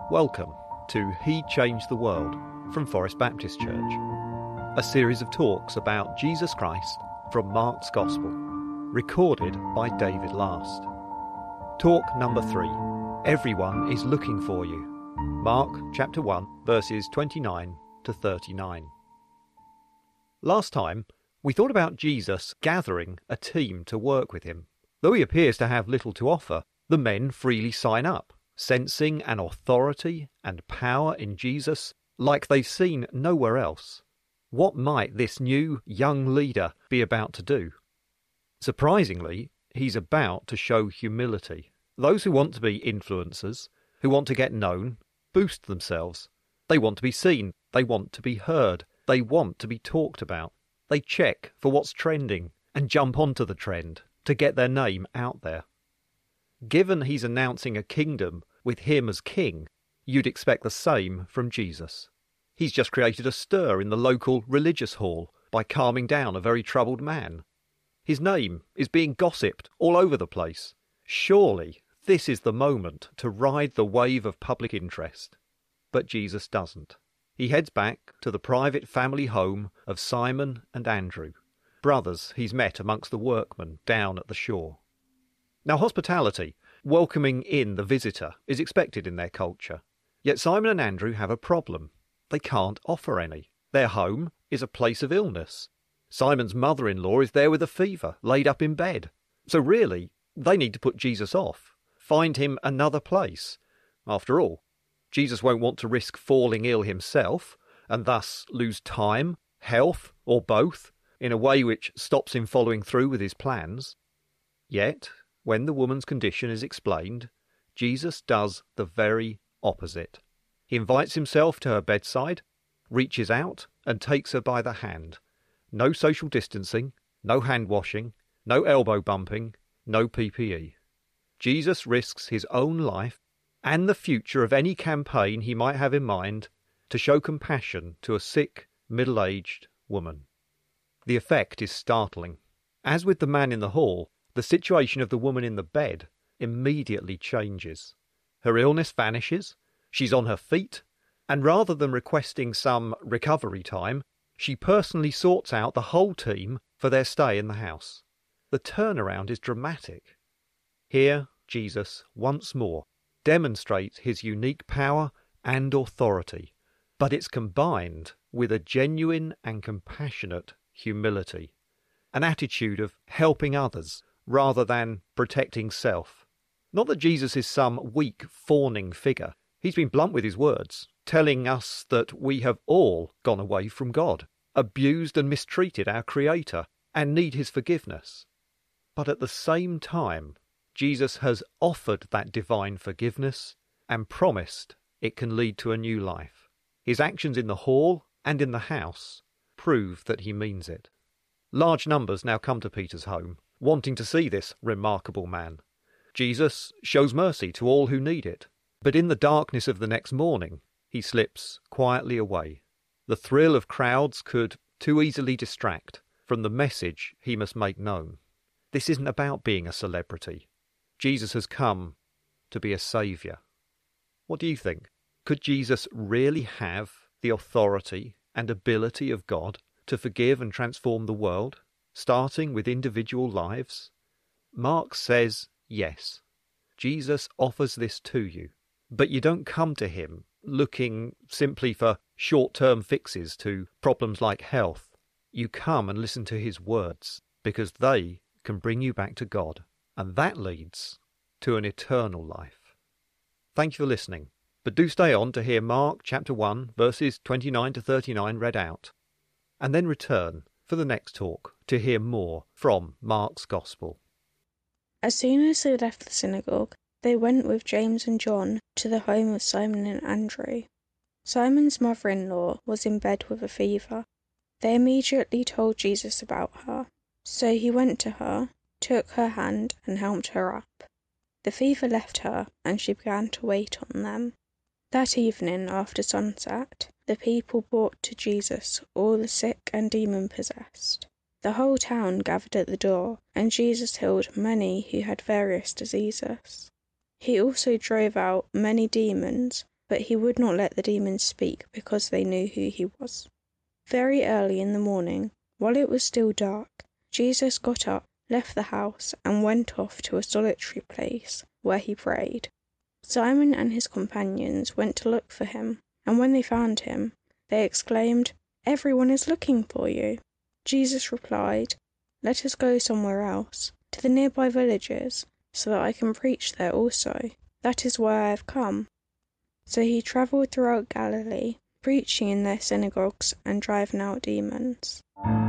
Welcome to He Changed the World from Forest Baptist Church, a series of talks about Jesus Christ from Mark's Gospel, recorded by David Last. Talk number 3, Everyone is Looking for You, Mark chapter 1, verses 29 to 39. Last time, we thought about Jesus gathering a team to work with him. Though he appears to have little to offer, the men freely sign up, sensing an authority and power in Jesus like they've seen nowhere else. What might this new young leader be about to do? Surprisingly, he's about to show humility. Those who want to be influencers, who want to get known, boost themselves. They want to be seen. They want to be heard. They want to be talked about. They check for what's trending and jump onto the trend to get their name out there. Given he's announcing a kingdom with him as king, you'd expect the same from Jesus. He's just created a stir in the local religious hall by calming down a very troubled man. His name is being gossiped all over the place. Surely this is the moment to ride the wave of public interest. But Jesus doesn't. He heads back to the private family home of Simon and Andrew, brothers he's met amongst the workmen down at the shore. Now, hospitality, welcoming in the visitor, is expected in their culture. Yet Simon and Andrew have a problem. They can't offer any. Their home is a place of illness. Simon's mother-in-law is there with a fever, laid up in bed. So really, they need to put Jesus off, find him another place. After all, Jesus won't want to risk falling ill himself, and thus lose time, health, or both, in a way which stops him following through with his plans. Yet, when the woman's condition is explained, Jesus does the very opposite. He invites himself to her bedside, reaches out and takes her by the hand. No social distancing, no hand washing, no elbow bumping, no PPE. Jesus risks his own life and the future of any campaign he might have in mind to show compassion to a sick, middle-aged woman. The effect is startling. As with the man in the hall, the situation of the woman in the bed immediately changes. Her illness vanishes, she's on her feet, and rather than requesting some recovery time, she personally sorts out the whole team for their stay in the house. The turnaround is dramatic. Here, Jesus, once more, demonstrates his unique power and authority, but it's combined with a genuine and compassionate humility, an attitude of helping others rather than protecting self. Not that Jesus is some weak, fawning figure. He's been blunt with his words, telling us that we have all gone away from God, abused and mistreated our Creator, and need his forgiveness. But at the same time, Jesus has offered that divine forgiveness and promised it can lead to a new life. His actions in the hall and in the house prove that he means it. Large numbers now come to Peter's home, wanting to see this remarkable man. Jesus shows mercy to all who need it, but in the darkness of the next morning, he slips quietly away. The thrill of crowds could too easily distract from the message he must make known. This isn't about being a celebrity. Jesus has come to be a saviour. What do you think? Could Jesus really have the authority and ability of God to forgive and transform the world, starting with individual lives? Mark says yes. Jesus offers this to you, but you don't come to him looking simply for short-term fixes to problems like health. You come and listen to his words because they can bring you back to God, and that leads to an eternal life. Thank you for listening, but do stay on to hear Mark chapter 1 verses 29 to 39 read out, and then return for the next talk to hear more from Mark's Gospel. As soon as they left the synagogue, they went with James and John to the home of Simon and Andrew. Simon's mother-in-law was in bed with a fever. They immediately told Jesus about her. So he went to her, took her hand and helped her up. The fever left her and she began to wait on them. That evening after sunset, the people brought to Jesus all the sick and demon-possessed. The whole town gathered at the door, and Jesus healed many who had various diseases. He also drove out many demons but he would not let the demons speak because they knew who he was. Very early in the morning, while it was still dark, Jesus got up, left the house, and went off to a solitary place where he prayed. Simon and his companions went to look for him, and when they found him, they exclaimed, "Everyone is looking for you." Jesus replied, "Let us go somewhere else, to the nearby villages, so that I can preach there also. That is why I have come." So he travelled throughout Galilee, preaching in their synagogues and driving out demons.